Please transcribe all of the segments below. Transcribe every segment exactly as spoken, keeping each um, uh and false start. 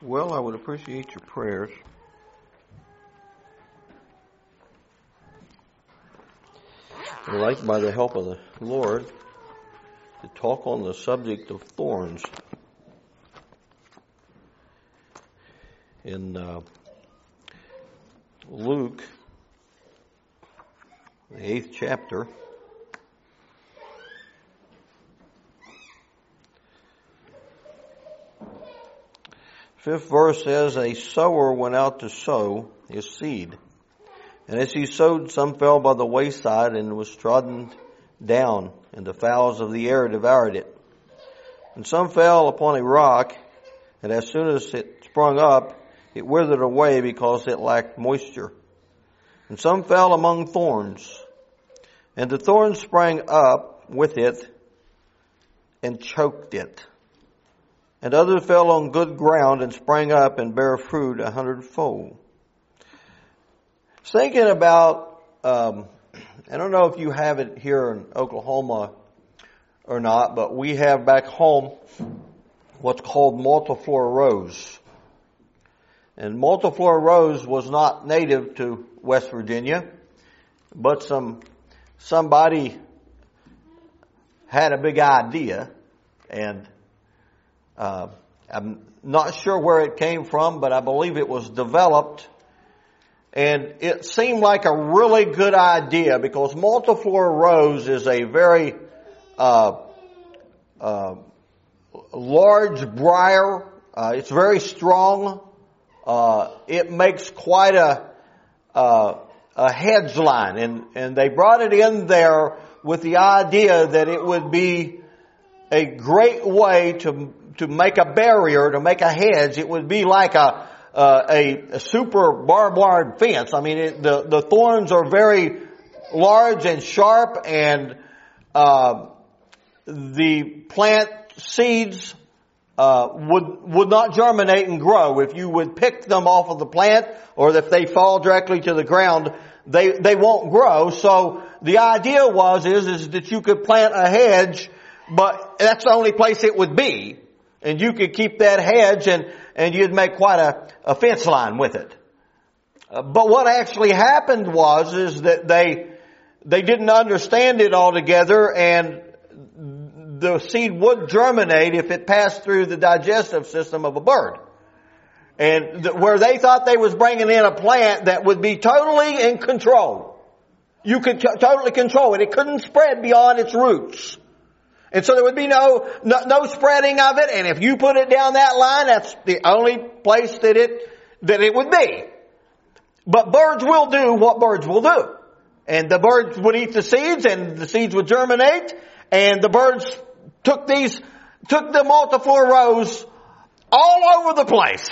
Well, I would appreciate your prayers. I'd like, by the help of the Lord, to talk on the subject of thorns. In uh, Luke, the eighth chapter, fifth verse says, "A sower went out to sow his seed. And as he sowed, some fell by the wayside and was trodden down, and the fowls of the air devoured it. And some fell upon a rock, and as soon as it sprung up, it withered away because it lacked moisture. And some fell among thorns, and the thorns sprang up with it and choked it. And others fell on good ground and sprang up and bare fruit a hundredfold." Thinking about, um, I don't know if you have it here in Oklahoma or not, but we have back home what's called multiflora rose. And multiflora rose was not native to West Virginia, but some somebody had a big idea, and uh, I'm not sure where it came from, but I believe it was developed. And it seemed like a really good idea because multiflora rose is a very uh, uh, large briar. Uh, it's very strong. Uh, it makes quite a uh, a hedge line, and and they brought it in there with the idea that it would be a great way to to make a barrier, to make a hedge. It would be like a Uh, a, a super barbed wire fence. I mean, it, the the thorns are very large and sharp, and uh, the plant seeds uh, would would not germinate and grow if you would pick them off of the plant, or if they fall directly to the ground, they they won't grow. So the idea was is is that you could plant a hedge, but that's the only place it would be, and you could keep that hedge and. And you'd make quite a, a fence line with it. Uh, but what actually happened was, is that they, they didn't understand it altogether, and the seed would germinate if it passed through the digestive system of a bird. And th- where they thought they was bringing in a plant that would be totally in control. You could t- totally control it. It couldn't spread beyond its roots. And so there would be no, no no spreading of it, and if you put it down that line, that's the only place that it that it would be. But birds will do what birds will do. And the birds would eat the seeds, and the seeds would germinate, and the birds took these took the multiflora rose all over the place.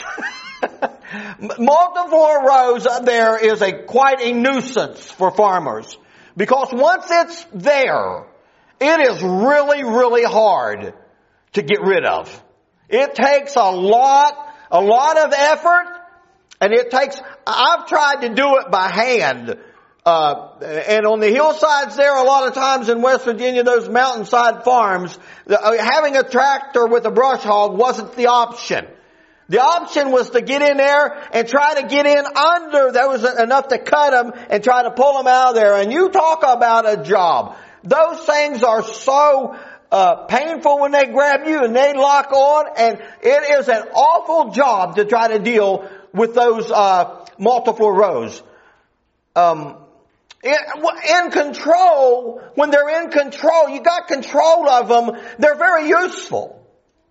Multiflora rose there is a quite a nuisance for farmers, because once it's there, it is really, really hard to get rid of. It takes a lot, a lot of effort, and it takes, I've tried to do it by hand. Uh, and on the hillsides there, a lot of times in West Virginia, those mountainside farms, the, uh, having a tractor with a brush hog wasn't the option. The option was to get in there and try to get in under. There was enough to cut them and try to pull them out of there. And you talk about a job. Those things are so uh, painful when they grab you and they lock on, and it is an awful job to try to deal with those uh, multiflora rose. Um, in, in control, when they're in control, you got control of them, they're very useful.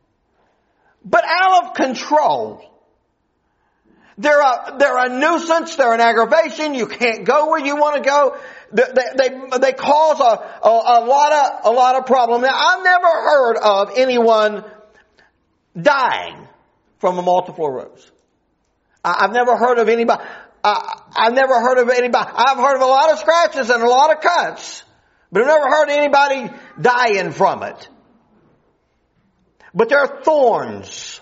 But out of control, they're a, they're a nuisance, they're an aggravation, you can't go where you want to go. They, they, they cause a, a, a lot of, a lot of problem. Now, I've never heard of anyone dying from a multiflora rose. I've never heard of anybody, I, I've never heard of anybody, I've heard of a lot of scratches and a lot of cuts, but I've never heard anybody dying from it. But they're thorns.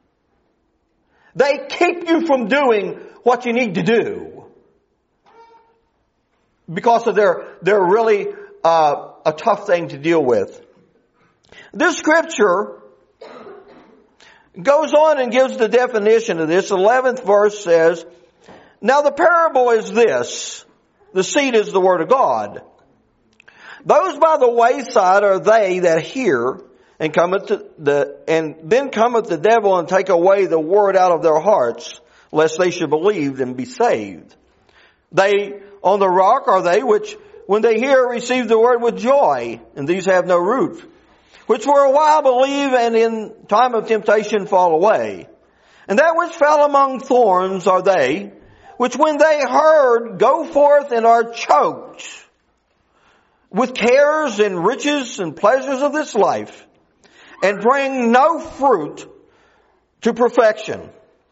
They keep you from doing what you need to do. Because of their, they're really uh, a tough thing to deal with. This scripture Goes on and gives the definition of this. eleventh verse says, now the parable is this. The seed is the word of God. Those by the wayside are they that hear, and cometh to the, and then cometh the devil and take away the word out of their hearts, lest they should believe and be saved. They on the rock are they which, when they hear, receive the word with joy, and these have no root, which for a while believe, and in time of temptation fall away. And that which fell among thorns are they, which when they heard, go forth and are choked with cares and riches and pleasures of this life, and bring no fruit to perfection.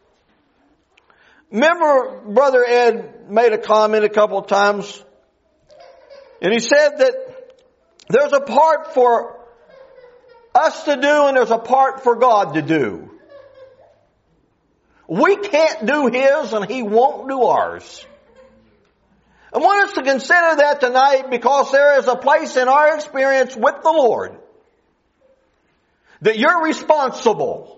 Remember, Brother Ed made a comment a couple of times, and he said that there's a part for us to do and there's a part for God to do. We can't do His and He won't do ours. I want us to consider that tonight, because there is a place in our experience with the Lord that you're responsible.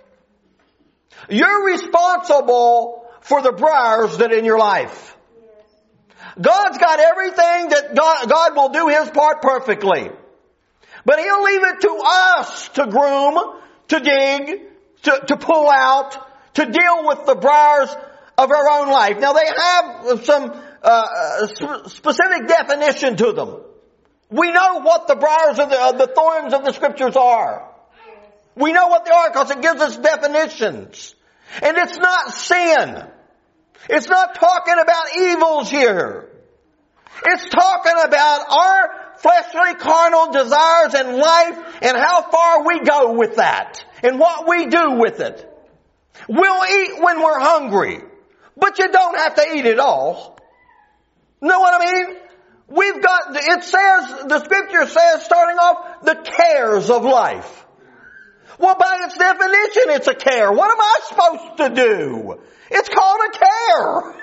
You're responsible for the briars that are in your life. God's got everything that God, God will do His part perfectly. But He'll leave it to us to groom, to dig, to, to pull out, to deal with the briars of our own life. Now they have some uh, sp- specific definition to them. We know what the briars of the, uh, the thorns of the Scriptures are. We know what they are because it gives us definitions. And it's not sin. It's not talking about evils here. It's talking about our fleshly carnal desires in life and how far we go with that and what we do with it. We'll eat when we're hungry, but you don't have to eat it all. Know what I mean? We've got, it says, the Scripture says, starting off, the cares of life. Well, by its definition, it's a care. What am I supposed to do? It's called a care.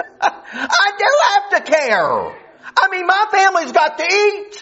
I do have to care. I mean, my family's got to eat.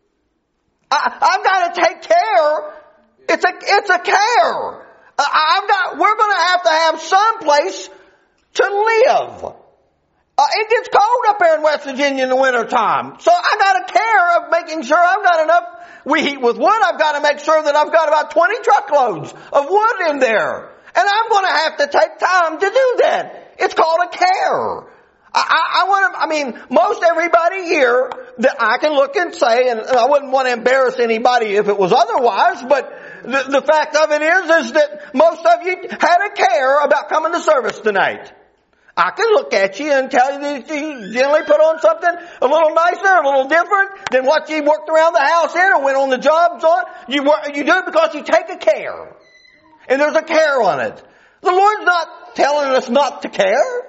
I, I've got to take care. It's a, it's a care. I've got, we're going to have to have some place to live. Uh, it gets cold up there in West Virginia in the wintertime. So I got a care of making sure I've got enough. We heat with wood. I've got to make sure that I've got about twenty truckloads of wood in there. And I'm going to have to take time to do that. It's called a care. I, I, I want to, I mean, most everybody here that I can look and say, and I wouldn't want to embarrass anybody if it was otherwise, but the, the fact of it is, is that most of you had a care about coming to service tonight. I can look at you and tell you that you generally put on something a little nicer, a little different than what you worked around the house in or went on the jobs on. You work, you do it because you take a care. And there's a care on it. The Lord's not telling us not to care.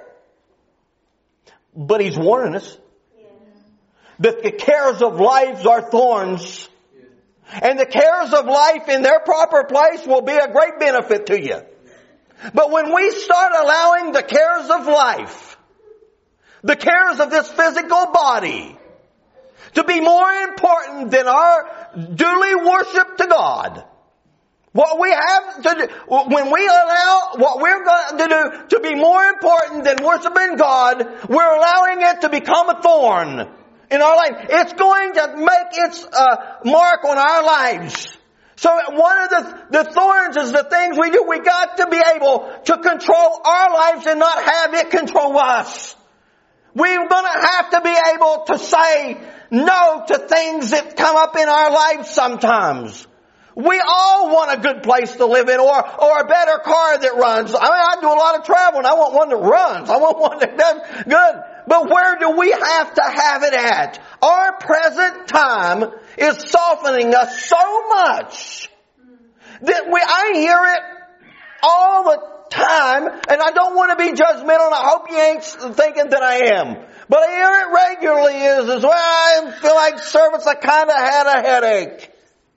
But He's warning us that the cares of life are thorns. And the cares of life in their proper place will be a great benefit to you. But when we start allowing the cares of life, the cares of this physical body, to be more important than our duly worship to God, what we have to do, when we allow what we're going to do to be more important than worshiping God, we're allowing it to become a thorn in our life. It's going to make its uh, mark on our lives. So one of the, the thorns is the things we do. We got to be able to control our lives and not have it control us. We're going to have to be able to say no to things that come up in our lives sometimes. We all want a good place to live in, or, or a better car that runs. I mean, I do a lot of traveling. I want one that runs. I want one that does good. But where do we have to have it at? Our present time is softening us so much that we, I hear it all the time, and I don't want to be judgmental, and I hope you ain't thinking that I am. But I hear it regularly is, is well, I feel like service, I kind of had a headache.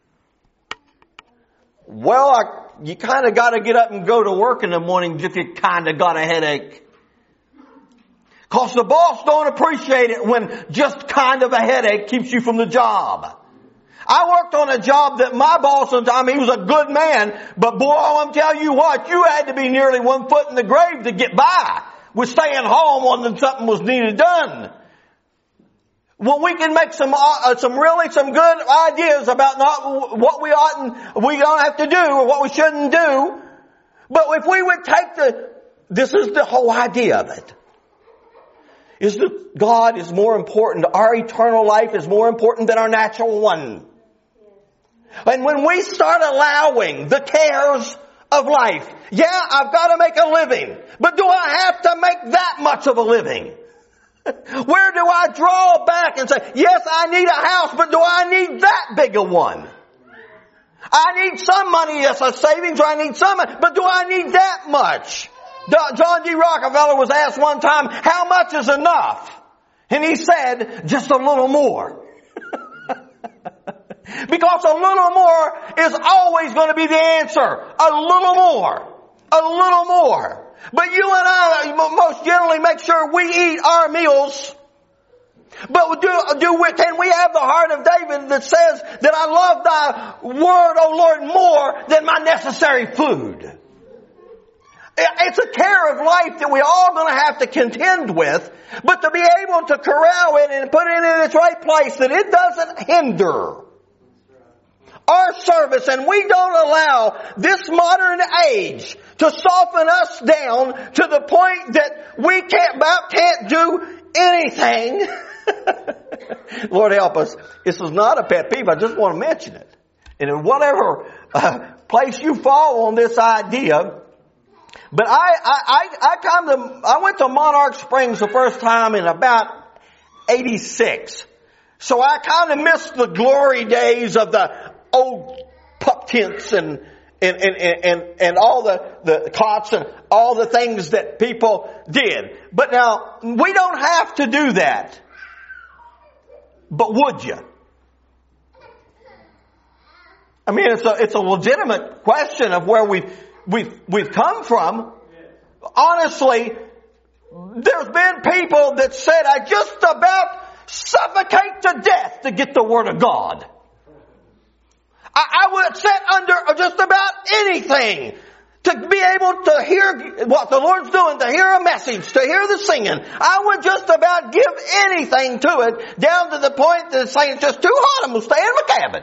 Well, I, you kind of got to get up and go to work in the morning if you kind of got a headache. Because the boss don't appreciate it when just kind of a headache keeps you from the job. I worked on a job that my boss sometimes, he was a good man, but boy, I'm telling you what, you had to be nearly one foot in the grave to get by with staying home when something was needed done. Well, we can make some, uh, some really some good ideas about not what we ought and we don't have to do or what we shouldn't do. But if we would take the, this is the whole idea of it. Is that God is more important. Our eternal life is more important than our natural one. And when we start allowing the cares of life, yeah, I've got to make a living, but do I have to make that much of a living? Where do I draw back and say, yes, I need a house, but do I need that big a one? I need some money as a savings, or I need some, but do I need that much? John D. Rockefeller was asked one time, how much is enough? And he said, just a little more. Because a little more is always going to be the answer. A little more. A little more. But you and I most generally make sure we eat our meals. But do, do we, can we have the heart of David that says that I love thy word, O Lord, more than my necessary food? It's a care of life that we're all going to have to contend with, but to be able to corral it and put it in its right place, that it doesn't hinder our service, and we don't allow this modern age to soften us down to the point that we can't about can't do anything. Lord help us. This is not a pet peeve. I just want to mention it. And in whatever uh, place you fall on this idea, but I I I, I come to I went to Monarch Springs the first time in about eighty-six. So I kind of missed the glory days of the old pup tents and and, and, and, and all the, the cots and all the things that people did. But now, we don't have to do that. But would you? I mean, it's a, it's a legitimate question of where we've, we've, we've come from. Honestly, there's been people that said, I just about suffocate to death to get the Word of God. I would sit under just about anything to be able to hear what the Lord's doing, to hear a message, to hear the singing. I would just about give anything to it, down to the point that it's saying it's just too hot, I'm going to stay in my cabin.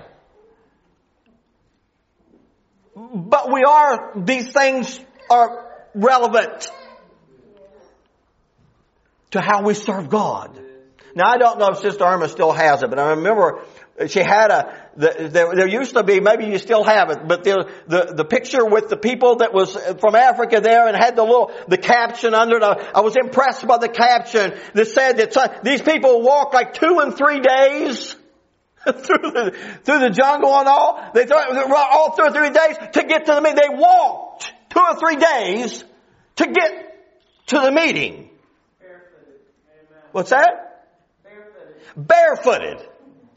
But we are, these things are relevant to how we serve God. Now, I don't know if Sister Irma still has it, but I remember she had a, the, there, there used to be, maybe you still have it, but there, the, the picture with the people that was from Africa there and had the little, the caption under it. I was impressed by the caption that said that these people walked like two and three days through the, through the jungle and all. They all through three days to get to the meeting. They walked two or three days to get to the meeting. Barefooted. What's that? Barefooted. Barefooted.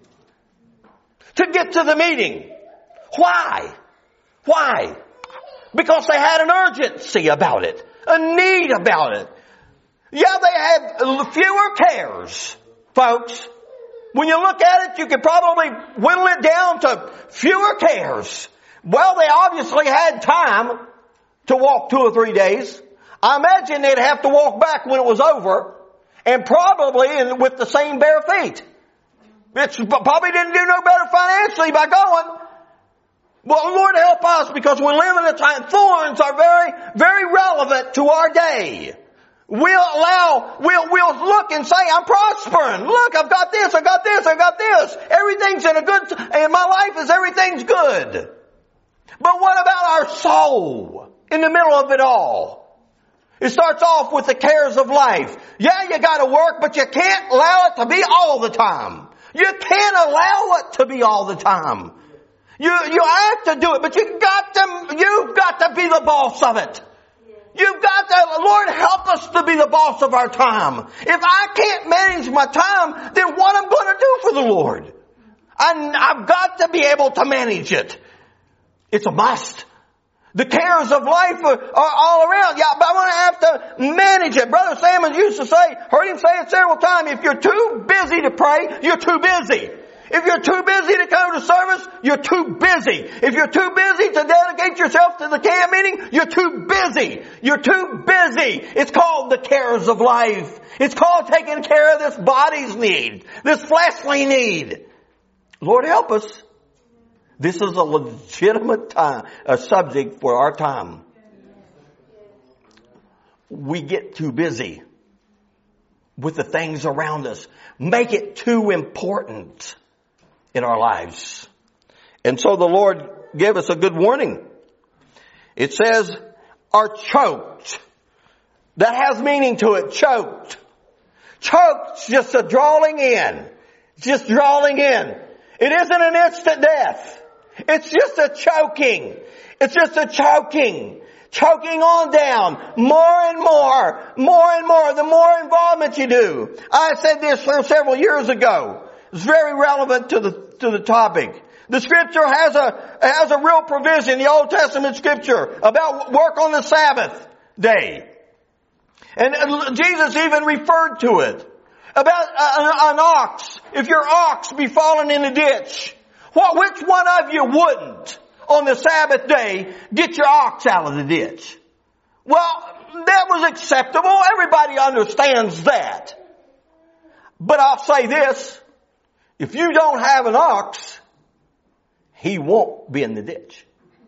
To get to the meeting. Why? Why? Because they had an urgency about it. A need about it. Yeah, they had fewer cares, folks. When you look at it, you could probably whittle it down to fewer cares. Well, they obviously had time to walk two or three days. I imagine they'd have to walk back when it was over, and probably in, with the same bare feet. It probably didn't do no better financially by going. Well, Lord help us, because we live in a time, thorns are very, very relevant to our day. We'll allow, we'll, we'll look and say, I'm prospering. Look, I've got this, I've got this, I've got this. Everything's in a good, in my life is everything's good. But what about our soul in the middle of it all? It starts off with the cares of life. Yeah, you gotta work, but you can't allow it to be all the time. You can't allow it to be all the time. You, you have to do it, but you got to, you've got to be the boss of it. You've got to, Lord, help us to be the boss of our time. If I can't manage my time, then what am I going to do for the Lord? I, I've got to be able to manage it. It's a must. The cares of life are, are all around. Yeah, but I'm going to have to manage it. Brother Salmon used to say, heard him say it several times, if you're too busy to pray, you're too busy. If you're too busy to come to service, you're too busy. If you're too busy to dedicate yourself to the camp meeting, you're too busy. You're too busy. It's called the cares of life. It's called taking care of this body's need, this fleshly need. Lord help us. This is a legitimate time, a subject for our time. We get too busy with the things around us. Make it too important in our lives. And so the Lord gave us a good warning. It says, are choked. That has meaning to it, choked. Choked's just a drawing in. Just drawing in. It isn't an instant death. It's just a choking. It's just a choking. Choking on down. More and more. More and more. The more involvement you do. I said this several years ago. It's very relevant to the, to the topic. The scripture has a, has a real provision, the Old Testament scripture, about work on the Sabbath day. And Jesus even referred to it. About an, an ox. If your ox be fallen in a ditch, what, which one of you wouldn't on the Sabbath day get your ox out of the ditch? Well, that was acceptable. Everybody understands that. But I'll say this. If you don't have an ox, he won't be in the ditch.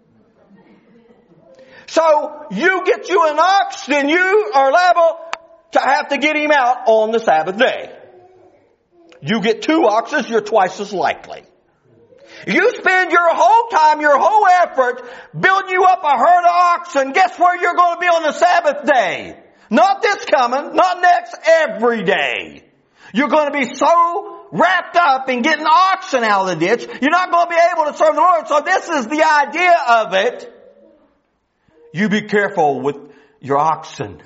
So you get you an ox, then you are liable to have to get him out on the Sabbath day. You get two oxes, you're twice as likely. You spend your whole time, your whole effort building you up a herd of oxen. Guess where you're going to be on the Sabbath day? Not this coming, not next, every day. You're going to be so wrapped up in getting oxen out of the ditch, you're not going to be able to serve the Lord. So this is the idea of it. You be careful with your oxen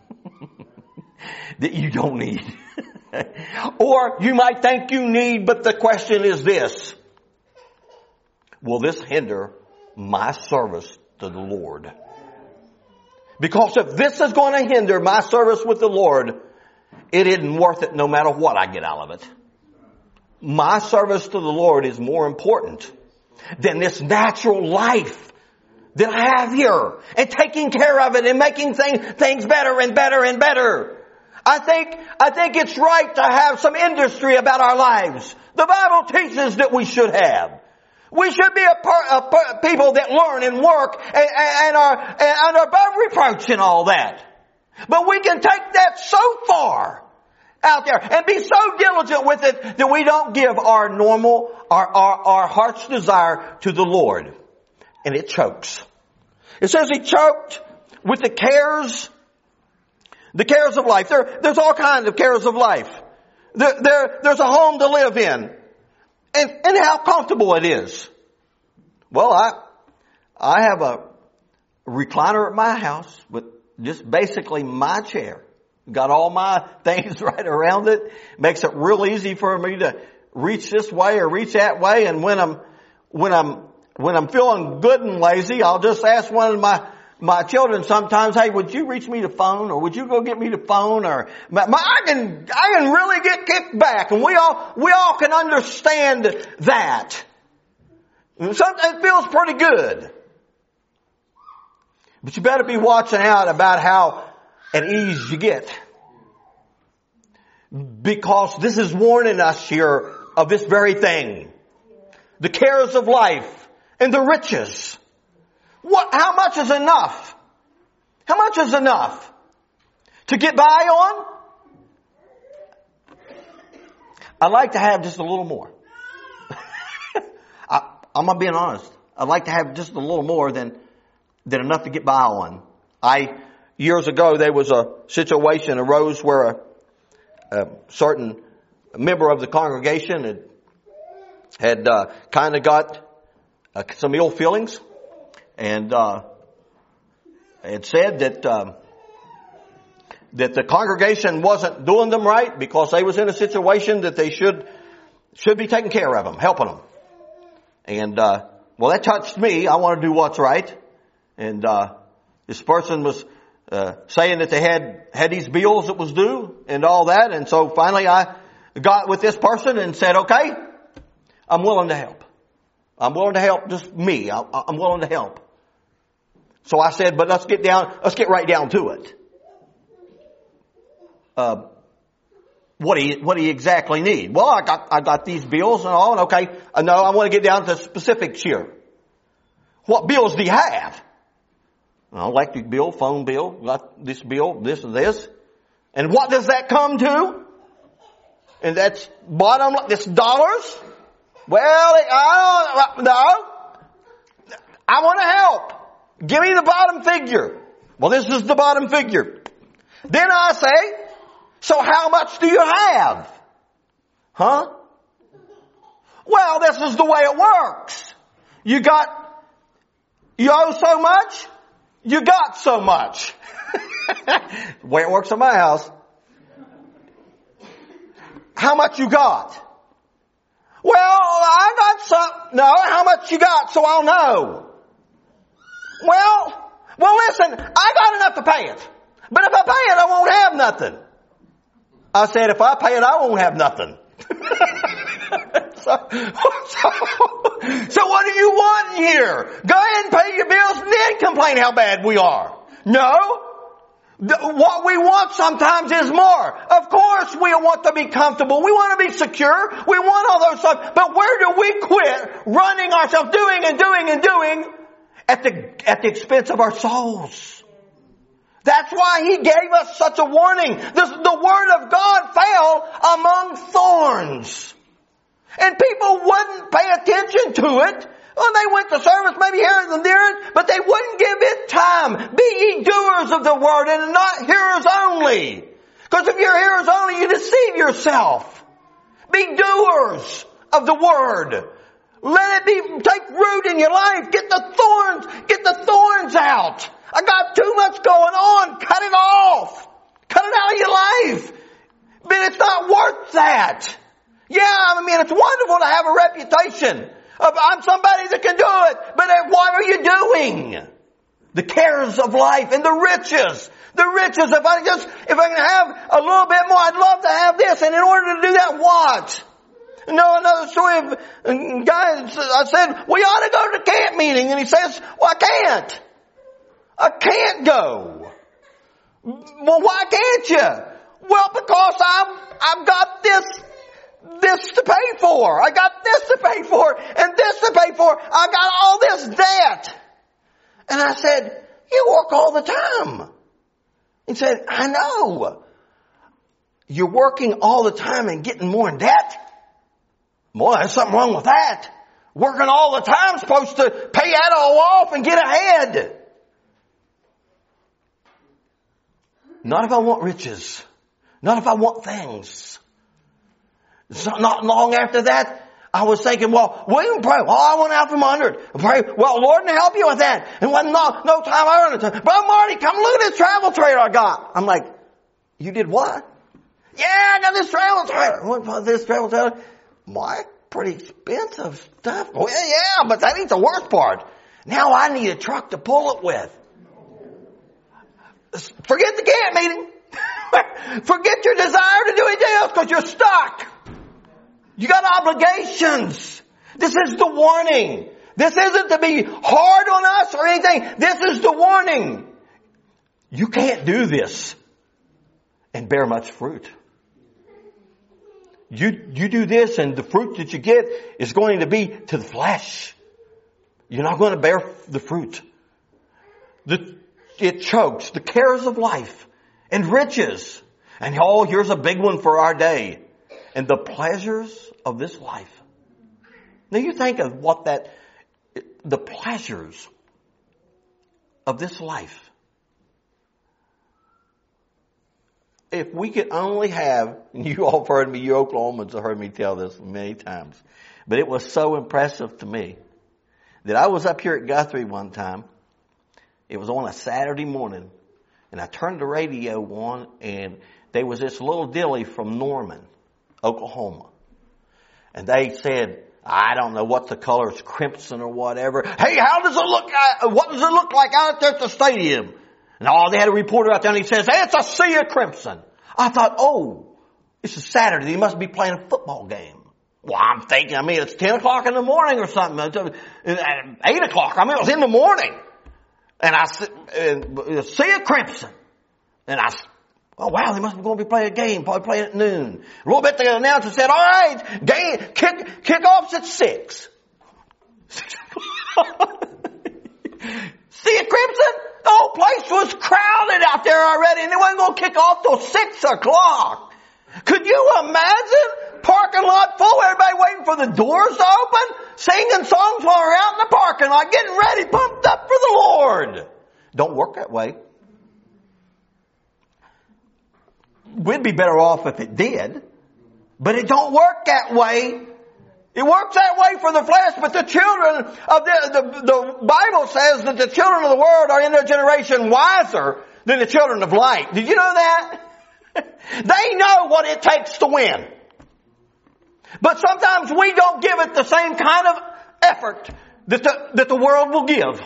that you don't need. Or you might think you need, but the question is this. Will this hinder my service to the Lord? Because if this is going to hinder my service with the Lord, it isn't worth it no matter what I get out of it. My service to the Lord is more important than this natural life that I have here, and taking care of it and making things, things better and better and better. I think, I think it's right to have some industry about our lives. The Bible teaches that we should have. We should be a, per, a per, people that learn and work and, and, are, and are above reproach and all that. But we can take that so far out there and be so diligent with it that we don't give our normal, our, our, our heart's desire to the Lord. And it chokes. It says he choked with the cares, the cares of life. There, there's all kinds of cares of life. There, there, there's a home to live in. And, and how comfortable it is. Well, I, I have a recliner at my house with just basically my chair. Got all my things right around it. Makes it real easy for me to reach this way or reach that way. And when I'm, when I'm, when I'm feeling good and lazy, I'll just ask one of my, my children sometimes, hey, would you reach me the phone, or would you go get me the phone, or my, my, I can, I can really get kicked back, and we all, we all can understand that. Sometimes it feels pretty good. But you better be watching out about how at ease you get. Because this is warning us here of this very thing. The cares of life and the riches. What, how much is enough? How much is enough to get by on? I'd like to have just a little more. I, I'm not being honest. I'd like to have just a little more than, than enough to get by on. I, years ago, there was a situation arose where a, a certain member of the congregation had, had uh, kind of got uh, some ill feelings, and uh, it said that um, that the congregation wasn't doing them right because they was in a situation that they should should be taking care of them, helping them. And uh, well, that touched me. I want to do what's right. And uh, this person was uh, saying that they had had these bills that was due and all that. And so finally, I got with this person and said, "Okay, I'm willing to help. I'm willing to help just me. I, I'm willing to help. So I said, but let's get down, let's get right down to it. Uh, what do you, what do you exactly need? Well, I got, I got these bills and all, and okay, uh, no, I want to get down to specifics here. What bills do you have? Well, electric bill, phone bill, got this bill, this and this. And what does that come to? And that's bottom, this dollars? Well, I don't, no. I want to help. Give me the bottom figure. Well, this is the bottom figure. Then I say, so how much do you have? Huh? Well, this is the way it works. You got, you owe so much, you got so much. The way it works in my house. How much you got? Well, I got some, no, how much you got so I'll know. Well, well listen, I got enough to pay it. But if I pay it, I won't have nothing. I said, if I pay it, I won't have nothing. so, so, so what do you want here? Go ahead and pay your bills and then complain how bad we are. No. What we want sometimes is more. Of course we want to be comfortable. We want to be secure. We want all those stuff. But where do we quit running ourselves, doing and doing and doing at the, at the expense of our souls? That's why He gave us such a warning. This, the Word of God fell among thorns. And people wouldn't pay attention to it. Well, they went to service, maybe here and there, but they wouldn't give it time. Be ye doers of the Word and not hearers only. Because if you're hearers only, you deceive yourself. Be doers of the Word. Let it be, take root in your life. Get the thorns, get the thorns out. I got too much going on. Cut it off. Cut it out of your life. But it's not worth that. Yeah, I mean, it's wonderful to have a reputation. I'm somebody that can do it. But what are you doing? The cares of life and the riches. The riches. If I just, if I can have a little bit more, I'd love to have this. And in order to do that, what? You know, another story of a guy, I said, we ought to go to the camp meeting. And he says, well, I can't. I can't go. Well, why can't you? Well, because I've, I've got this, this to pay for. I got this to pay for and this to pay for. I got all this debt. And I said, you work all the time. He said, I know. You're working all the time and getting more in debt? Boy, there's something wrong with that. Working all the time is supposed to pay that all off and get ahead. Not if I want riches. Not if I want things. So not long after that, I was thinking, well, we can pray. Well, I went out from under it. Pray, well, Lord, can help you with that. And when no, no time I earned it. Brother Marty, come look at this travel trailer I got. I'm like, you did what? Yeah, I got this travel trailer. What, this travel trailer? Why? Pretty expensive stuff. Well, yeah, but that ain't the worst part. Now I need a truck to pull it with. Forget the camp meeting. Forget your desire to do anything else because you're stuck. You got obligations. This is the warning. This isn't to be hard on us or anything. This is the warning. You can't do this and bear much fruit. You, you do this and the fruit that you get is going to be to the flesh. You're not going to bear the fruit. The, it chokes the cares of life and riches. And oh, here's a big one for our day. And the pleasures of this life. Now you think of what that, the pleasures of this life. If we could only have, and you all have heard me, you Oklahomans have heard me tell this many times, but it was so impressive to me that I was up here at Guthrie one time. It was on a Saturday morning, and I turned the radio on, and there was this little dilly from Norman, Oklahoma. And they said, I don't know what the color is, crimson or whatever. Hey, how does it look, what does it look like out there at the stadium? And all they had a reporter out there and he says, hey, it's a sea of crimson. I thought, oh, this is Saturday. They must be playing a football game. Well, I'm thinking, I mean, it's ten o'clock in the morning or something. eight o'clock, I mean, it was in the morning. And I see a Crimson. And I, oh wow, they must be going to be playing a game, probably playing at noon. A little bit, the announcer said, all right, game, kick, kickoff's at six. See a Crimson? The whole place was crowded out there already, and they wasn't going to kick off till six o'clock. Could you imagine? Parking lot full, everybody waiting for the doors to open, singing songs while we're out in the parking lot, getting ready, pumped up for the Lord. Don't work that way. We'd be better off if it did, but it don't work that way. It works that way for the flesh, but the children of the, the, the Bible says that the children of the world are in their generation wiser than the children of light. Did you know that? They know what it takes to win. But sometimes we don't give it the same kind of effort that the, that the world will give.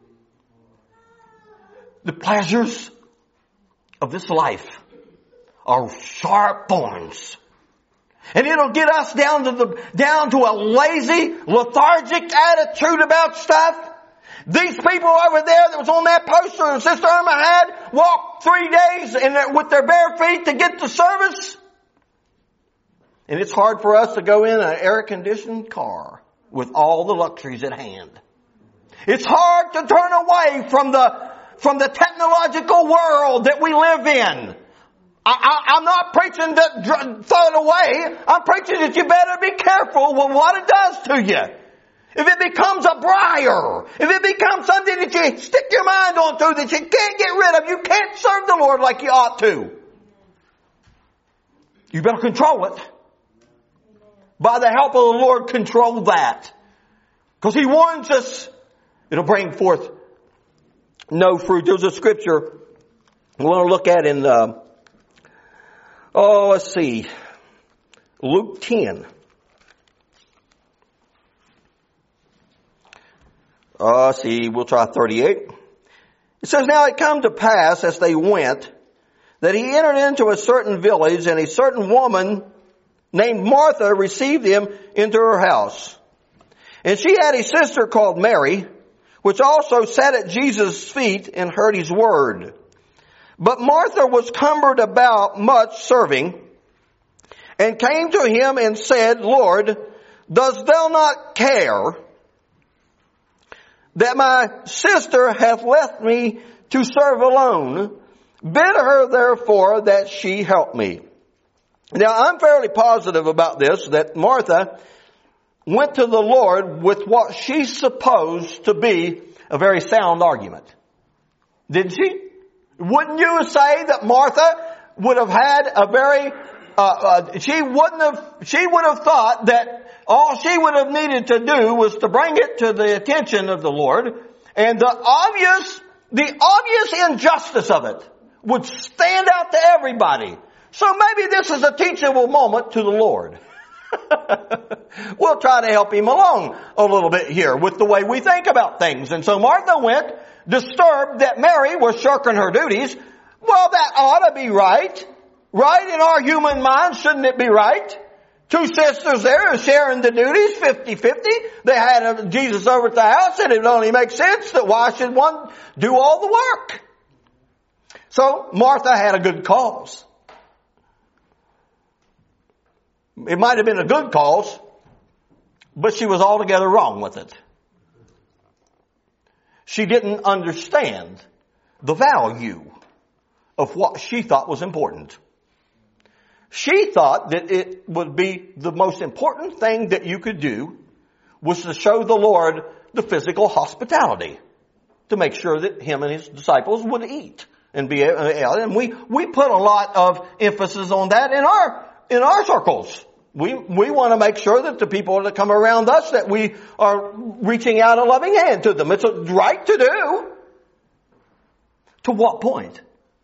The pleasures of this life are sharp thorns. And it'll get us down to the, down to a lazy, lethargic attitude about stuff. These people over there that was on that poster that Sister Irma had walked three days in their, with their bare feet to get to service. And it's hard for us to go in an air-conditioned car with all the luxuries at hand. It's hard to turn away from the, from the technological world that we live in. I, I, I'm not preaching to throw it away. I'm preaching that you better be careful with what it does to you. If it becomes a briar, if it becomes something that you stick your mind onto that you can't get rid of, you can't serve the Lord like you ought to. You better control it. By the help of the Lord, control that. Because He warns us, it'll bring forth no fruit. There's a scripture we want to look at in, uh, oh, let's see, Luke ten. Uh, let's see, we'll try thirty-eight. It says, now it come to pass as they went that he entered into a certain village, and a certain woman named Martha received him into her house. And she had a sister called Mary, which also sat at Jesus' feet and heard his word. But Martha was cumbered about much serving, and came to him and said, Lord, dost thou not care that my sister hath left me to serve alone? Bid her therefore that she help me. Now I'm fairly positive about this, that Martha went to the Lord with what she supposed to be a very sound argument. Didn't she? Wouldn't you say that Martha would have had a very, uh, uh, she wouldn't have, she would have thought that all she would have needed to do was to bring it to the attention of the Lord, and the obvious, the obvious injustice of it would stand out to everybody. So maybe this is a teachable moment to the Lord. We'll try to help him along a little bit here with the way we think about things. And so Martha went, disturbed that Mary was shirking her duties. Well, that ought to be right. Right in our human minds, shouldn't it be right? Two sisters there sharing the duties, fifty-fifty. They had Jesus over at the house, and it only makes sense that why should one do all the work? So Martha had a good cause. It might have been a good cause, but she was altogether wrong with it. She didn't understand the value of what she thought was important. She thought that it would be the most important thing that you could do was to show the Lord the physical hospitality, to make sure that him and his disciples would eat and be, and we, we put a lot of emphasis on that in our, in our circles. We, we want to make sure that the people that come around us, that we are reaching out a loving hand to them. It's a right to do. To what point?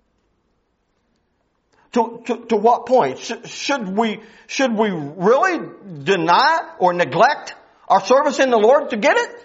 To, to, to what point? Sh- should we, should we really deny or neglect our service in the Lord to get it?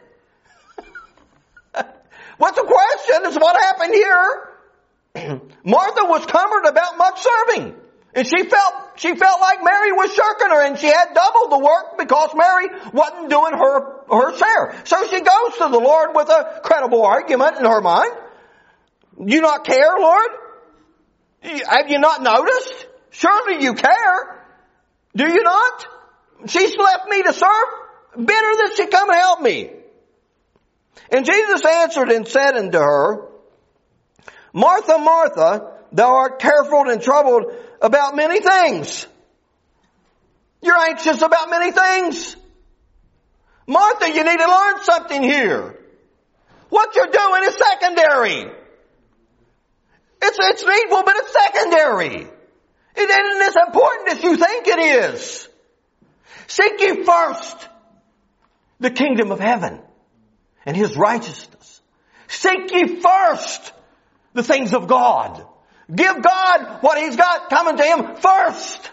What's the question? Is what happened here. Martha was cumbered about much serving, and she felt she felt like Mary was shirking her, and she had double the work because Mary wasn't doing her, her share. So she goes to the Lord with a credible argument in her mind. You not care, Lord? Have you not noticed? Surely you care. Do you not? She's left me to serve. Better that she come and help me. And Jesus answered and said unto her, Martha, Martha, thou art careful and troubled about many things. You're anxious about many things. Martha, you need to learn something here. What you're doing is secondary. It's, it's needful, but it's secondary. It isn't as important as you think it is. Seek ye first the kingdom of heaven and His righteousness. Seek ye first the things of God. Give God what He's got coming to Him first.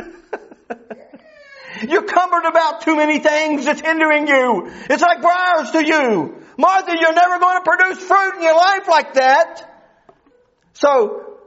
You're cumbered about too many things that's hindering you. It's like briars to you. Martha, you're never going to produce fruit in your life like that. So,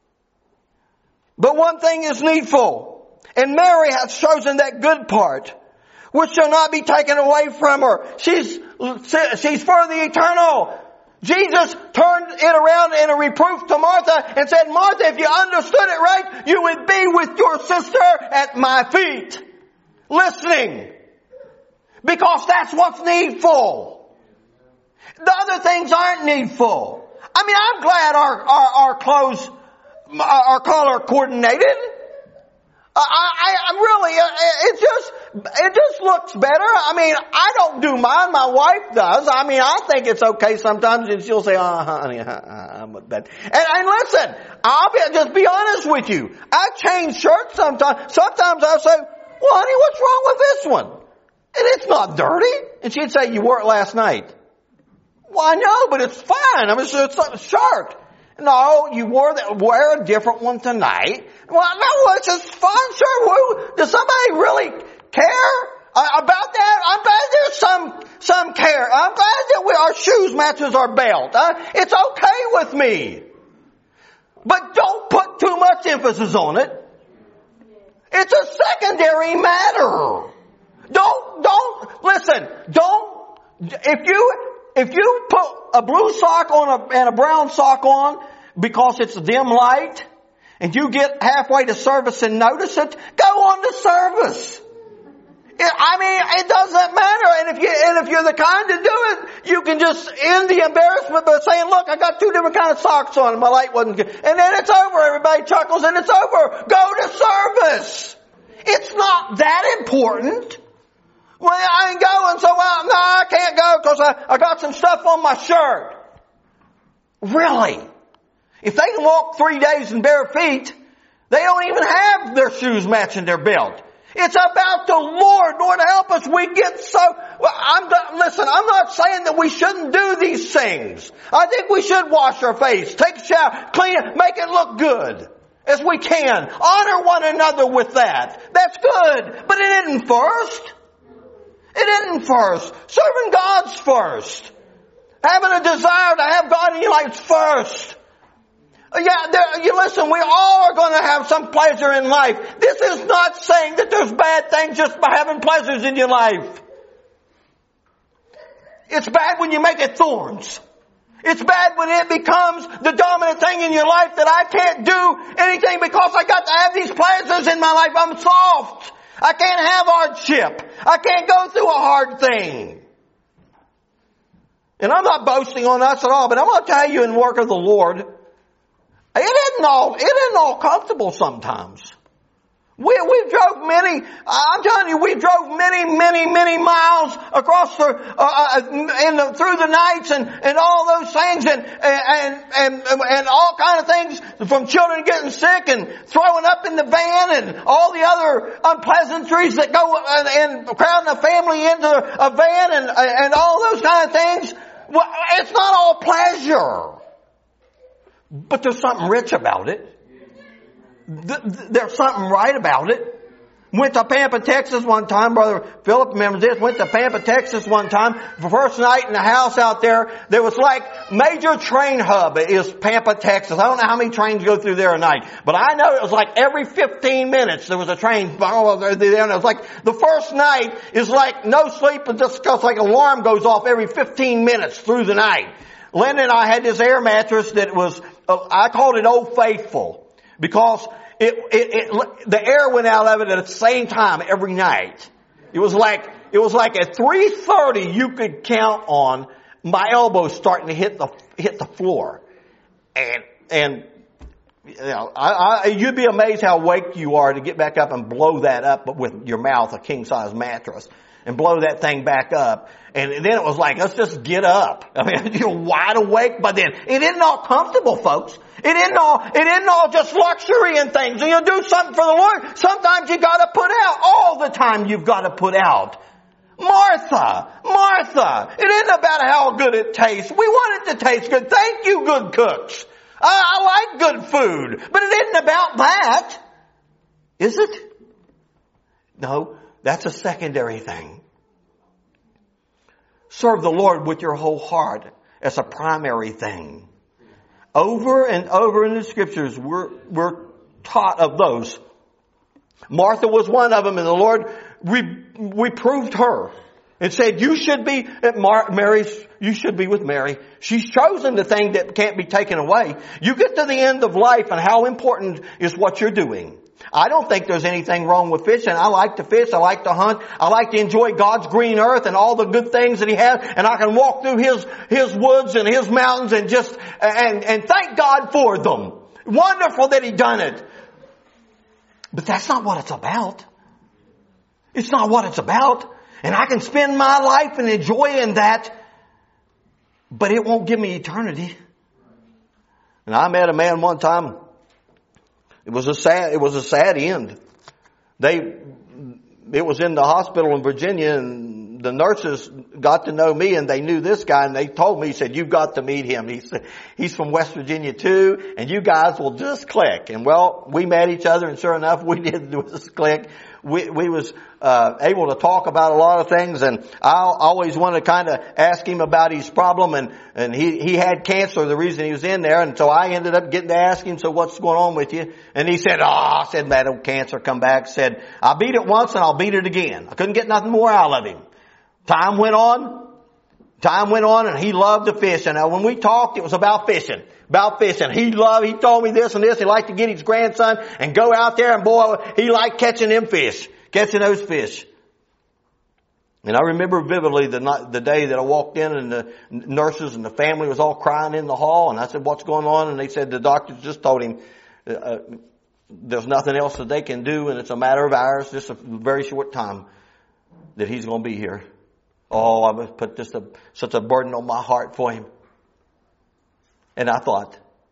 but one thing is needful. And Mary has chosen that good part, which shall not be taken away from her. She's, she's for the eternal. Jesus turned it around in a reproof to Martha and said, Martha, if you understood it right, you would be with your sister at my feet, listening. Because that's what's needful. The other things aren't needful. I mean, I'm glad our, our, our clothes, our color coordinated. I, I, I really, it just, it just looks better. I mean, I don't do mine. My wife does. I mean, I think it's okay sometimes, and she'll say, "Oh, honey, I'm a bad." And, and listen, I'll be, just be honest with you. I change shirts sometimes. Sometimes I'll say, "Well, honey, what's wrong with this one?" And it's not dirty. And she'd say, "You wore it last night." Well, I know, but it's fine. I mean, it's a shirt. No, you wore that, wear a different one tonight. Well, no, it's just fine, sure. Does somebody really care uh, about that? I'm glad there's some, some care. I'm glad that we, our shoes matches our belt. Uh, it's okay with me. But don't put too much emphasis on it. It's a secondary matter. Don't, don't, listen, don't, if you, If you put a blue sock on a, and a brown sock on because it's a dim light and you get halfway to service and notice it, go on to service. It, I mean, it doesn't matter. And if you, and if you're the kind to do it, you can just end the embarrassment by saying, look, I got two different kind of socks on and my light wasn't good. And then it's over. Everybody chuckles and it's over. Go to service. It's not that important. Well, I ain't going, so well, no, I can't go because I, I got some stuff on my shirt. Really? If they can walk three days in bare feet, they don't even have their shoes matching their belt. It's about the Lord. Lord, help us. We get so, well, I'm, listen, I'm not saying that we shouldn't do these things. I think we should wash our face, take a shower, clean it, make it look good as we can. Honor one another with that. That's good. But it isn't first. It isn't first. Serving God's first. Having a desire to have God in your life is first. Yeah, there, you listen, we all are going to have some pleasure in life. This is not saying that there's bad things just by having pleasures in your life. It's bad when you make it thorns. It's bad when it becomes the dominant thing in your life that I can't do anything because I got to have these pleasures in my life. I'm soft. I can't have hardship. I can't go through a hard thing. And I'm not boasting on us at all, but I'm going to tell you in the work of the Lord, it isn't all, it isn't all comfortable sometimes. We, we drove many, I'm telling you, we drove many, many, many miles across the, uh, in the, through the nights and, and all those things and, and, and, and all kind of things from children getting sick and throwing up in the van and all the other unpleasantries that go and crowding a family into a van and, and all those kind of things. Well, it's not all pleasure. But there's something rich about it. There's something right about it. Went to Pampa, Texas one time. Brother Philip remembers this. Went to Pampa, Texas one time. The first night in the house out there, there was like major train hub is Pampa, Texas. I don't know how many trains go through there a night, but I know it was like every fifteen minutes there was a train. And it was like the first night is like no sleep, but just because like an alarm goes off every fifteen minutes through the night. Lynn and I had this air mattress that was, uh, I called it Old Faithful because It, it, it, the air went out of it at the same time every night. It was like, it was like at three thirty you could count on my elbows starting to hit the, hit the floor. And, and, you know, I, I, you'd be amazed how awake you are to get back up and blow that up with your mouth, a king size mattress, and blow that thing back up. And then it was like, let's just get up. I mean, you're wide awake by then. It isn't all comfortable, folks. It isn't all, it isn't all just luxury and things. And you do something for the Lord. Sometimes you gotta put out. All the time you've gotta put out. Martha, Martha, it isn't about how good it tastes. We want it to taste good. Thank you, good cooks. I, I like good food. But it isn't about that. Is it? No, that's a secondary thing. Serve the Lord with your whole heart as a primary thing. Over and over in the scriptures, we're, we're taught of those. Martha was one of them, and the Lord re, reproved her and said, you should be at Mar- Mary's, you should be with Mary. She's chosen the thing that can't be taken away. You get to the end of life and how important is what you're doing. I don't think there's anything wrong with fishing. I like to fish. I like to hunt. I like to enjoy God's green earth and all the good things that He has. And I can walk through His, His woods and His mountains and just, and, and thank God for them. Wonderful that He done it. But that's not what it's about. It's not what it's about. And I can spend my life and enjoying that, but it won't give me eternity. And I met a man one time. It was a sad, it was a sad end. They, it was in the hospital in Virginia, and the nurses got to know me, and they knew this guy, and they told me, he said, you've got to meet him. He said, he's from West Virginia too, and you guys will just click. And well, we met each other, and sure enough, we did just click. We, we was, uh, able to talk about a lot of things, and I always wanted to kind of ask him about his problem, and, and he, he had cancer, the reason he was in there, and so I ended up getting to ask him, so what's going on with you? And he said, oh, I said, that old cancer come back, said, I beat it once and I'll beat it again. I couldn't get nothing more out of him. Time went on, time went on, and he loved to fish, and now when we talked, it was about fishing. About fishing. He loved, he told me this and this. He liked to get his grandson and go out there, and boy, he liked catching them fish. Catching those fish. And I remember vividly the night, the day that I walked in, and the nurses and the family was all crying in the hall, and I said, what's going on? And they said the doctors just told him, uh, there's nothing else that they can do, and it's a matter of hours, just a very short time that he's going to be here. Oh, I must put just a, such a burden on my heart for him. And I thought,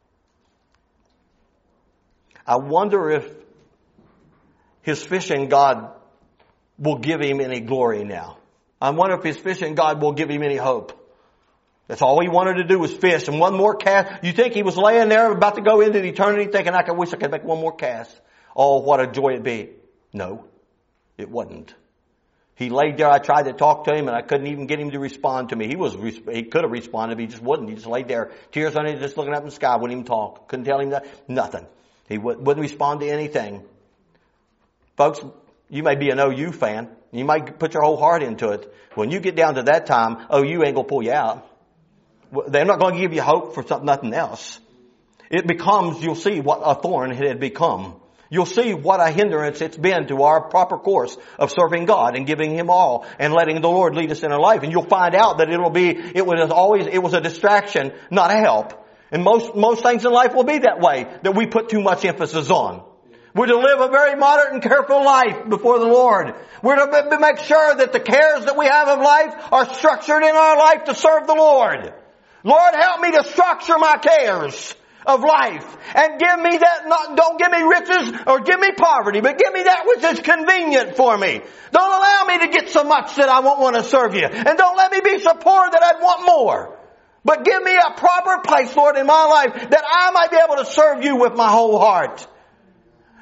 I wonder if his fishing God will give him any glory now. I wonder if his fishing God will give him any hope. That's all he wanted to do was fish. And one more cast. You think he was laying there about to go into eternity thinking, I wish I could make one more cast. Oh, what a joy it'd be. No, it wasn't. He laid there. I tried to talk to him, and I couldn't even get him to respond to me. He was, he could have responded, but he just wouldn't. He just laid there, tears on his, just looking up in the sky, wouldn't even talk. Couldn't tell him that, nothing. He wouldn't respond to anything. Folks, you may be an O U fan. You might put your whole heart into it. When you get down to that time, O U ain't gonna pull you out. They're not going to give you hope for something, nothing else. It becomes, you'll see what a thorn it had become. You'll see what a hindrance it's been to our proper course of serving God and giving Him all and letting the Lord lead us in our life. And you'll find out that it'll be, it was always, it was a distraction, not a help. And most, most things in life will be that way, that we put too much emphasis on. We're to live a very moderate and careful life before the Lord. We're to make sure that the cares that we have of life are structured in our life to serve the Lord. Lord, help me to structure my cares of life and give me that, not, don't give me riches or give me poverty, but give me that which is convenient for me. Don't allow me to get so much that I won't want to serve you. And don't let me be so poor that I'd want more. But give me a proper place, Lord, in my life that I might be able to serve you with my whole heart.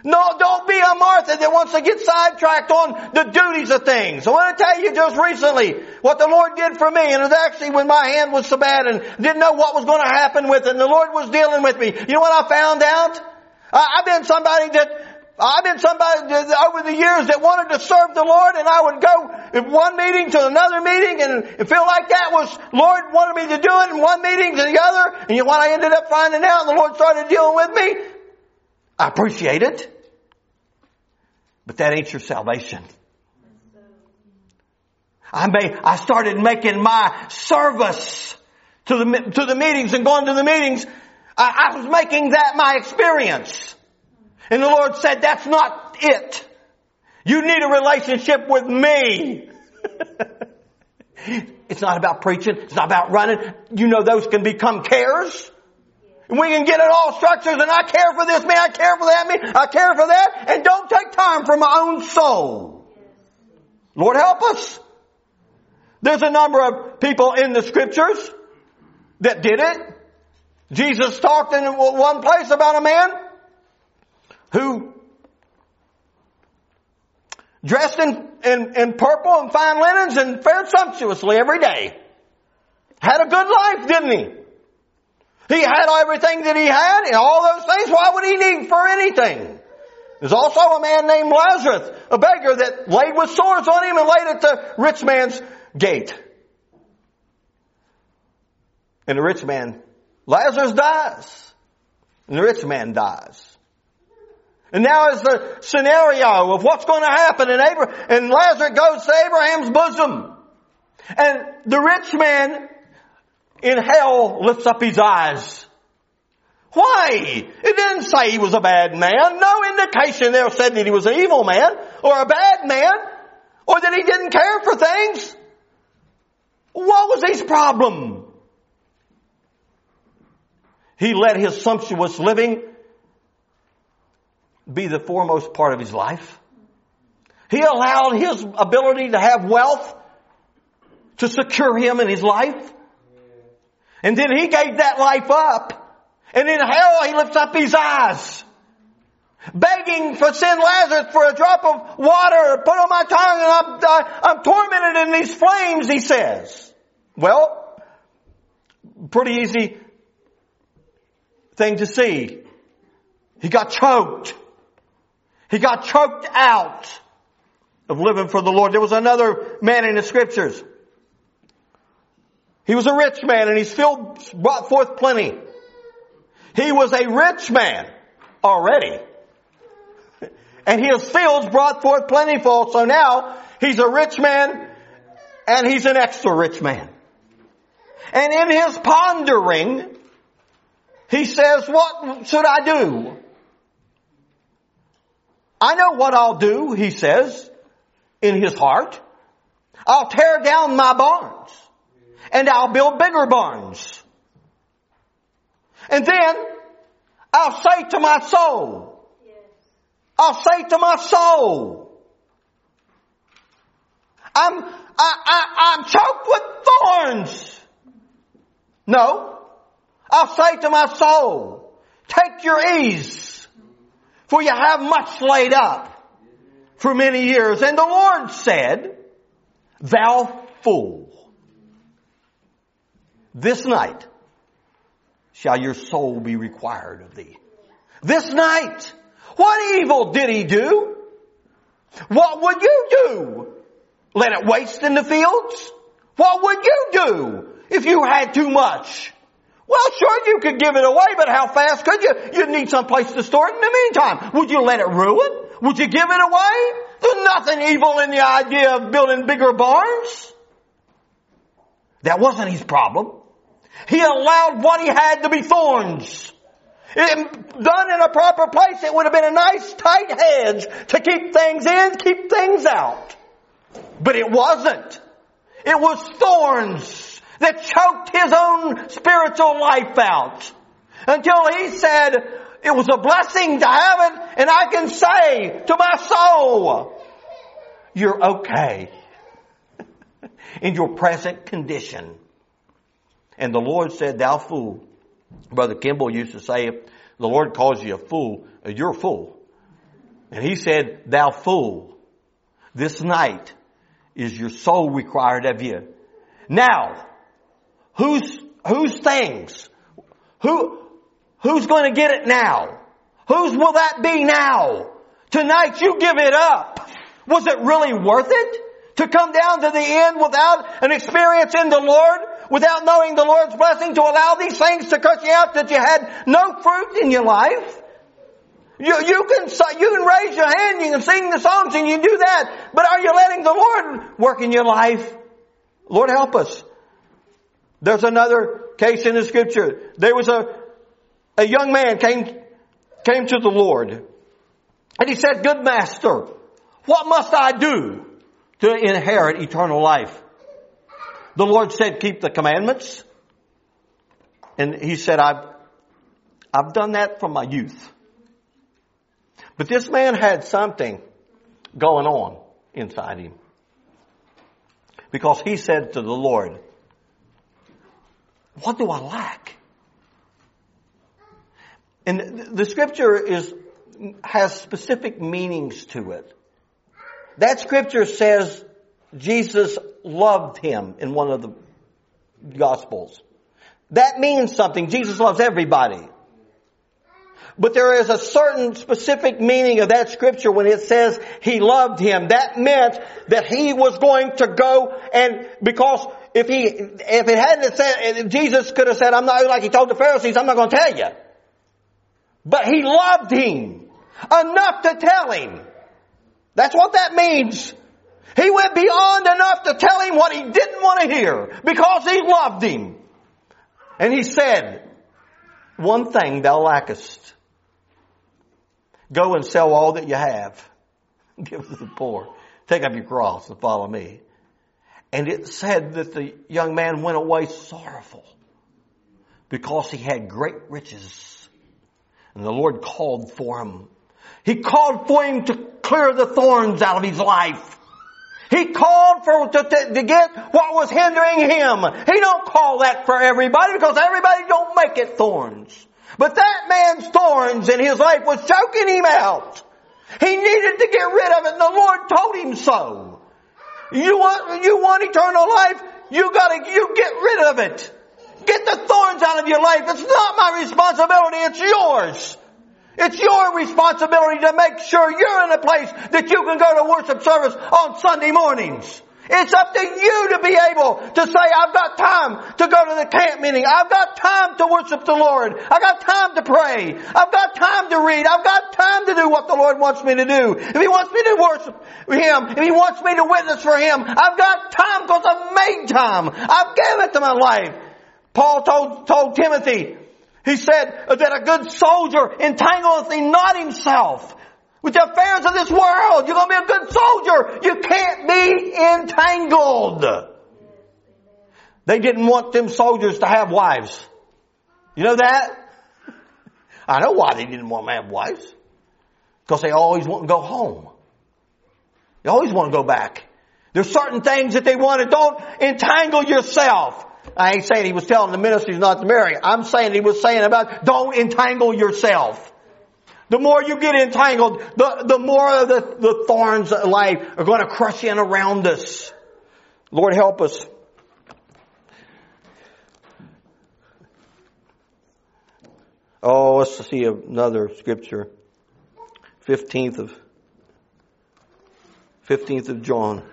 No, don't be a Martha that wants to get sidetracked on the duties of things. I want to tell you just recently what the Lord did for me. And it was actually when my hand was so bad and didn't know what was going to happen with it. And the Lord was dealing with me. You know what I found out? I've been somebody that, I've been somebody that over the years that wanted to serve the Lord, and I would go in one meeting to another meeting and feel like that was, Lord wanted me to do it in one meeting to the other. And you know what I ended up finding out? And the Lord started dealing with me. I appreciate it. But that ain't your salvation. I may, I started making my service to the, to the meetings and going to the meetings. I, I was making that my experience. And the Lord said, that's not it. You need a relationship with me. It's not about preaching. It's not about running. You know, those can become cares. And we can get it all structures, and I care for this, me, I care for that, me, I care for that, and don't take time for my own soul. Lord help us. There's a number of people in the scriptures that did it. Jesus talked in one place about a man who dressed in, in, in purple and fine linens and fared sumptuously every day. Had a good life, didn't he? He had everything that he had and all those things. Why would he need for anything? There's also a man named Lazarus, a beggar that laid with swords on him and laid at the rich man's gate. And the rich man, Lazarus dies. And the rich man dies. And now is the scenario of what's going to happen. And, Abraham, and Lazarus goes to Abraham's bosom. And the rich man in hell lifts up his eyes. Why? It didn't say he was a bad man. No indication there said that he was an evil man or a bad man or that he didn't care for things. What was his problem? He let his sumptuous living be the foremost part of his life. He allowed his ability to have wealth to secure him in his life. And then he gave that life up. And in hell he lifts up his eyes. Begging for sin Lazarus for a drop of water put on my tongue, and I'm, uh, I'm tormented in these flames, he says. Well, pretty easy thing to see. He got choked. He got choked out of living for the Lord. There was another man in the scriptures. He was a rich man, and his field brought forth plenty. He was a rich man already. And his fields brought forth plentiful. So now he's a rich man and he's an extra rich man. And in his pondering, he says, what should I do? I know what I'll do, he says, in his heart. I'll tear down my barns. And I'll build bigger barns. And then I'll say to my soul, I'll say to my soul, I'm, I, I, I'm choked with thorns. No, I'll say to my soul, take your ease, for you have much laid up for many years. And the Lord said, thou fool. This night shall your soul be required of thee. This night. What evil did he do? What would you do? Let it waste in the fields? What would you do if you had too much? Well, sure, you could give it away, but how fast could you? You'd need some place to store it in the meantime. Would you let it ruin? Would you give it away? There's nothing evil in the idea of building bigger barns. That wasn't his problem. He allowed what he had to be thorns. It, done in a proper place, it would have been a nice tight hedge to keep things in, keep things out. But it wasn't. It was thorns that choked his own spiritual life out. Until he said, it was a blessing to have it, and I can say to my soul, you're okay in your present condition. And the Lord said, thou fool. Brother Kimball used to say, if the Lord calls you a fool, you're a fool. And he said, thou fool, this night is your soul required of you. Now, whose, whose things? Who, who's going to get it now? Whose will that be now? Tonight you give it up. Was it really worth it to come down to the end without an experience in the Lord? Without knowing the Lord's blessing to allow these things to cut you out that you had no fruit in your life? You, you can, you can raise your hand, you can sing the songs and you do that. But are you letting the Lord work in your life? Lord help us. There's another case in the scripture. There was a, a young man came, came to the Lord and he said, good master, what must I do to inherit eternal life? The Lord said, keep the commandments. And he said, I've, I've done that from my youth. But this man had something going on inside him. Because he said to the Lord, what do I lack? And the scripture is, has specific meanings to it. That scripture says Jesus loved him in one of the Gospels. That means something. Jesus loves everybody. But there is a certain specific meaning of that scripture when it says he loved him. That meant that he was going to go and because if he, if it hadn't said, Jesus could have said, I'm not, like he told the Pharisees, I'm not going to tell you. But he loved him enough to tell him. That's what that means. He went beyond enough to tell him what he didn't want to hear because he loved him. And he said, one thing thou lackest. Go and sell all that you have. Give it to the poor. Take up your cross and follow me. And it said that the young man went away sorrowful because he had great riches. And the Lord called for him. He called for him to clear the thorns out of his life. He called for to, to, to get what was hindering him. He don't call that for everybody because everybody don't make it thorns. But that man's thorns in his life was choking him out. He needed to get rid of it and the Lord told him so. You want, you want eternal life? You gotta, you get rid of it. Get the thorns out of your life. It's not my responsibility, it's yours. It's your responsibility to make sure you're in a place that you can go to worship service on Sunday mornings. It's up to you to be able to say, I've got time to go to the camp meeting. I've got time to worship the Lord. I've got time to pray. I've got time to read. I've got time to do what the Lord wants me to do. If He wants me to worship Him, if He wants me to witness for Him, I've got time because I've made time. I've given it to my life. Paul told, told Timothy, he said that a good soldier entangleth he not himself with the affairs of this world. You're going to be a good soldier. You can't be entangled. They didn't want them soldiers to have wives. You know that? I know why they didn't want them to have wives. Because they always want to go home. They always want to go back. There's certain things that they wanted. Don't entangle yourself. I ain't saying he was telling the ministers not to marry. I'm saying he was saying about don't entangle yourself. The more you get entangled, the, the more of the, the thorns of life are going to crush in around us. Lord, help us. Oh, let's see another scripture. Fifteenth of, fifteenth of John.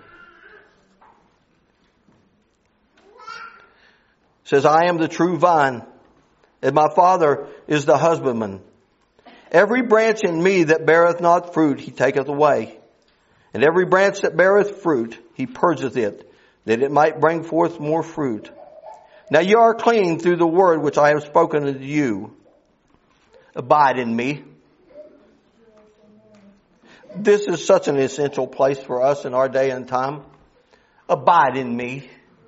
It says, I am the true vine, and my Father is the husbandman. Every branch in me that beareth not fruit, He taketh away. And every branch that beareth fruit, He purgeth it, that it might bring forth more fruit. Now you are clean through the word which I have spoken unto you. Abide in me. This is such an essential place for us in our day and time. Abide in me.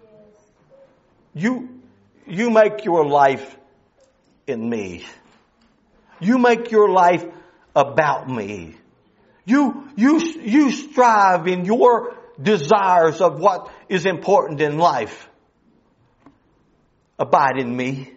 You, you make your life in me. You make your life about me. You, you, you strive in your desires of what is important in life. Abide in me.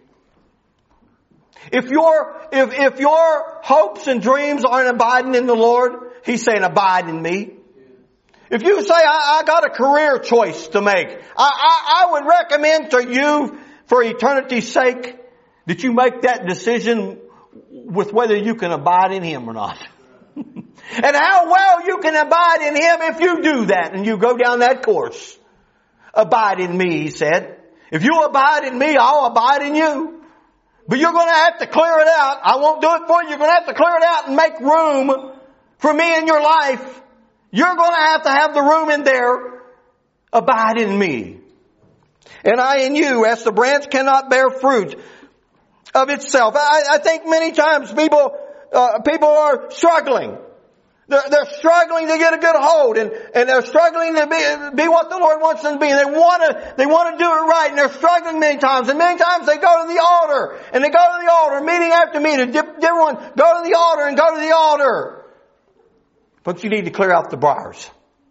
If your, if, if your hopes and dreams aren't abiding in the Lord, He's saying, abide in me. If you say, I, I got a career choice to make, I, I, I would recommend to you, for eternity's sake, that you make that decision with whether you can abide in Him or not. And how well you can abide in Him if you do that and you go down that course. Abide in me, He said. If you abide in me, I'll abide in you. But you're going to have to clear it out. I won't do it for you. You're going to have to clear it out and make room for me in your life. You're going to have to have the room in there. Abide in me. And I in you, as the branch cannot bear fruit of itself. I, I think many times people, uh, people are struggling. They're, they're struggling to get a good hold, and, and they're struggling to be, be what the Lord wants them to be. And they want to, they want to do it right, and they're struggling many times. And many times they go to the altar, and they go to the altar, meeting after meeting. Different ones go to the altar and go to the altar. But you need to clear out the briars.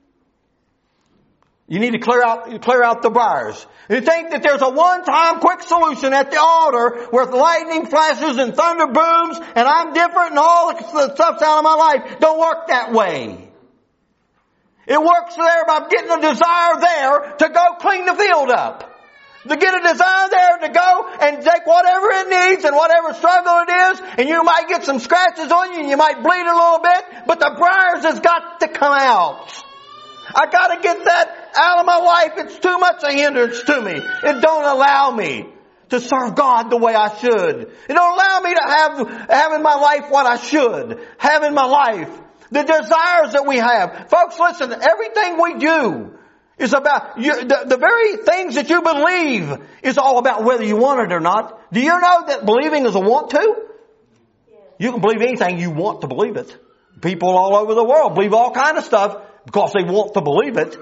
You need to clear out, clear out the briars. You think that there's a one-time quick solution at the altar where lightning flashes and thunder booms and I'm different and all the stuff's out of my life. Don't work that way. It works there by getting a desire there to go clean the field up. To get a desire there to go and take whatever it needs and whatever struggle it is, and you might get some scratches on you and you might bleed a little bit, but the briars has got to come out. I gotta get that out of my life. It's too much a hindrance to me. It don't allow me to serve God the way I should. It don't allow me to have, have in my life what I should have in my life. The desires that we have. Folks, listen, everything we do is about, you, the, the very things that you believe is all about whether you want it or not. Do you know that believing is a want to? You can believe anything you want to believe it. People all over the world believe all kind of stuff because they want to believe it.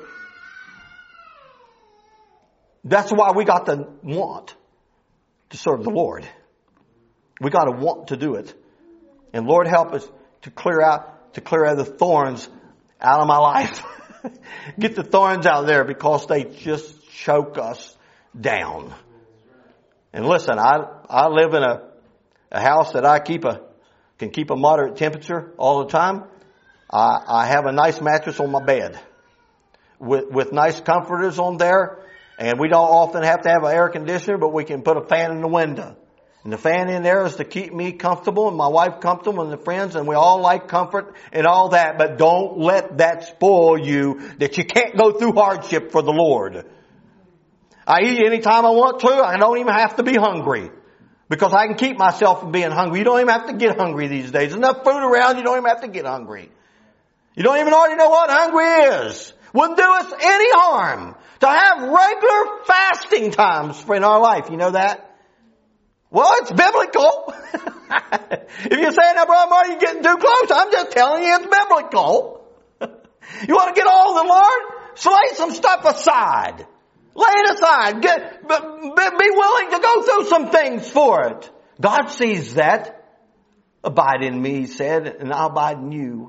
That's why we got to want to serve the Lord. We got to want to do it. And Lord, help us to clear out, to clear out the thorns out of my life. Get the thorns out of there because they just choke us down. And listen, I, I live in a, a house that I keep a, can keep a moderate temperature all the time. I, I have a nice mattress on my bed with, with nice comforters on there. And we don't often have to have an air conditioner, but we can put a fan in the window. And the fan in there is to keep me comfortable and my wife comfortable and the friends, and we all like comfort and all that. But don't let that spoil you that you can't go through hardship for the Lord. I eat anytime I want to. I don't even have to be hungry because I can keep myself from being hungry. You don't even have to get hungry these days. There's enough food around, you don't even have to get hungry. You don't even already know what hungry is. Wouldn't do us any harm to have regular fasting times in our life. You know that? Well, it's biblical. If you're saying, now, Brother Marty, you're getting too close, I'm just telling you it's biblical. You want to get all the Lord? So lay some stuff aside. Lay it aside. Get, be willing to go through some things for it. God sees that. Abide in me, he said, and I'll abide in you.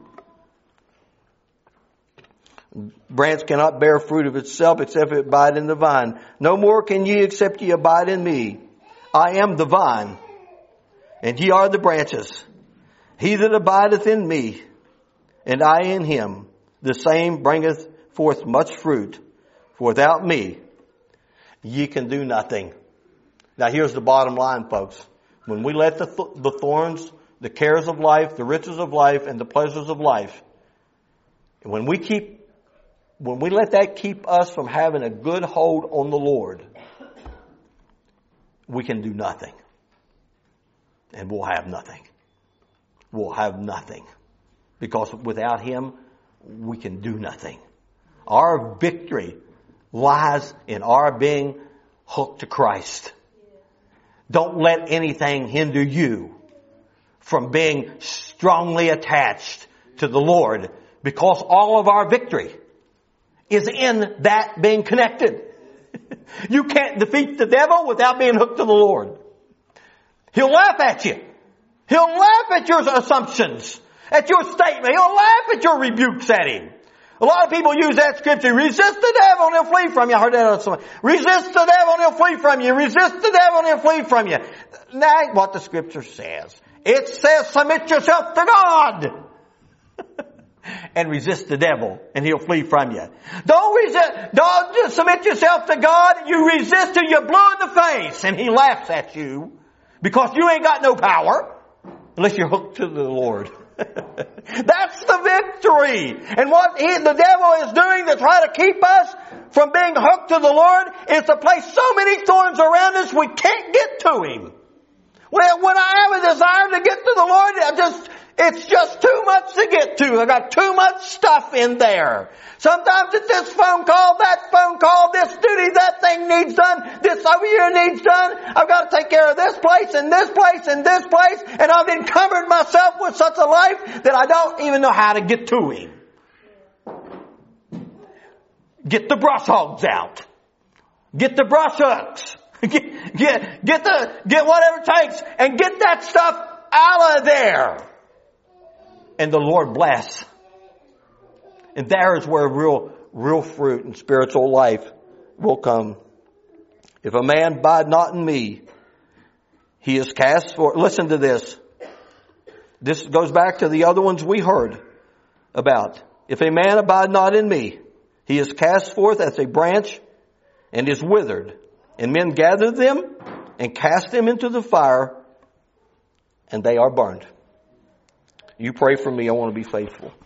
Branch cannot bear fruit of itself except it abide in the vine. No more can ye except ye abide in me. I am the vine, and ye are the branches. He that abideth in me, and I in him, the same bringeth forth much fruit. For without me, ye can do nothing. Now here's the bottom line, folks. When we let the, th- the thorns, the cares of life, the riches of life, and the pleasures of life, when we keep When we let that keep us from having a good hold on the Lord, we can do nothing. And we'll have nothing. We'll have nothing. Because without Him, we can do nothing. Our victory lies in our being hooked to Christ. Don't let anything hinder you from being strongly attached to the Lord, because all of our victory is in that being connected. You can't defeat the devil without being hooked to the Lord. He'll laugh at you. He'll laugh at your assumptions, at your statement. He'll laugh at your rebukes at him. A lot of people use that scripture. Resist the devil and he'll flee from you. I heard that on someone. Resist the devil and he'll flee from you. Resist the devil and he'll flee from you. That ain't what the scripture says. It says submit yourself to God. and resist the devil, and he'll flee from you. Don't resist, don't just submit yourself to God. You resist till you're blue in the face, and he laughs at you because you ain't got no power unless you're hooked to the Lord. That's the victory. And what he, the devil is doing to try to keep us from being hooked to the Lord is to place so many thorns around us we can't get to him. When, when I have a desire to get to the Lord, I just, it's just too much to get to. I got too much stuff in there. Sometimes it's this phone call, that phone call, this duty, that thing needs done, this over here needs done. I've got to take care of this place and this place and this place. And I've encumbered myself with such a life that I don't even know how to get to him. Get the brush hogs out. Get the brush hooks. Get, get, get the, get whatever it takes and get that stuff out of there. And the Lord bless. And there is where real, real fruit and spiritual life will come. If a man abide not in me, he is cast forth. Listen to this. This goes back to the other ones we heard about. If a man abide not in me, he is cast forth as a branch and is withered. And men gather them and cast them into the fire, and they are burned. You pray for me. I want to be faithful.